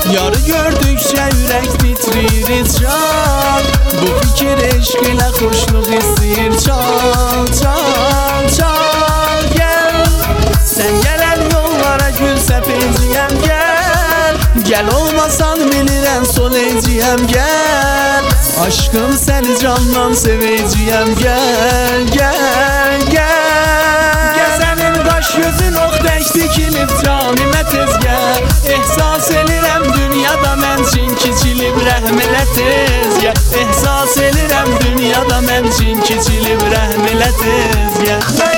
Yarı gördükçe yürek titrir can. Bu fikir eşk ile hoşluk istəyir. Çal, çal, çal gel. Sen gelen yollara gül sepəcəyəm gel. Gel olmasan bilirəm soləcəyəm gel. Aşkım seni candan sevəcəyəm gel, gel, gel. Gəzənin qaş gözün ox tək dikilib canimə tezgə. Ehsas elirəm dünyada mən çin kiçilib rəhm elə tezgə. Ehsas elirəm dünyada mən çin kiçilib rəhm elə tezgə.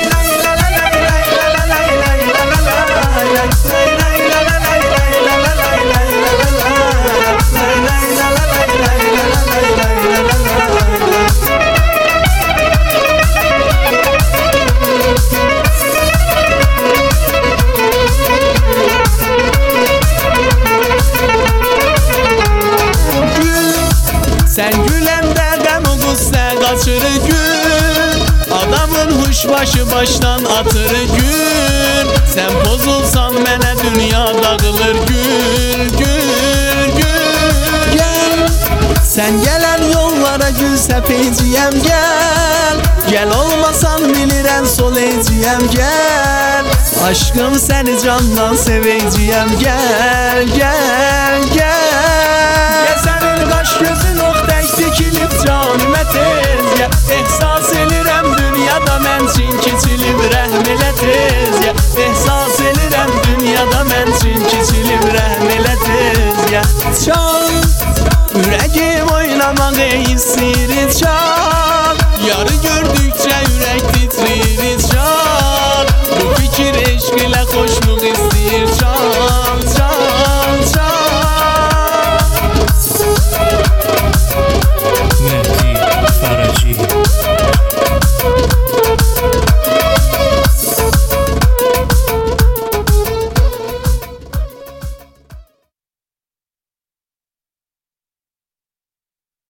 Sen güləndə qəm o qüssə qaçır gün. Adamın huş başı başdan atır gün. Sen pozulsan mənə dünya dağılır gül, gül, gül. Gel. Sen gelen yollara gül səpəcəyəm gel. Gel olmasan bilirəm soləcəyəm gel. Aşkım seni candan sevəcəyəm gel,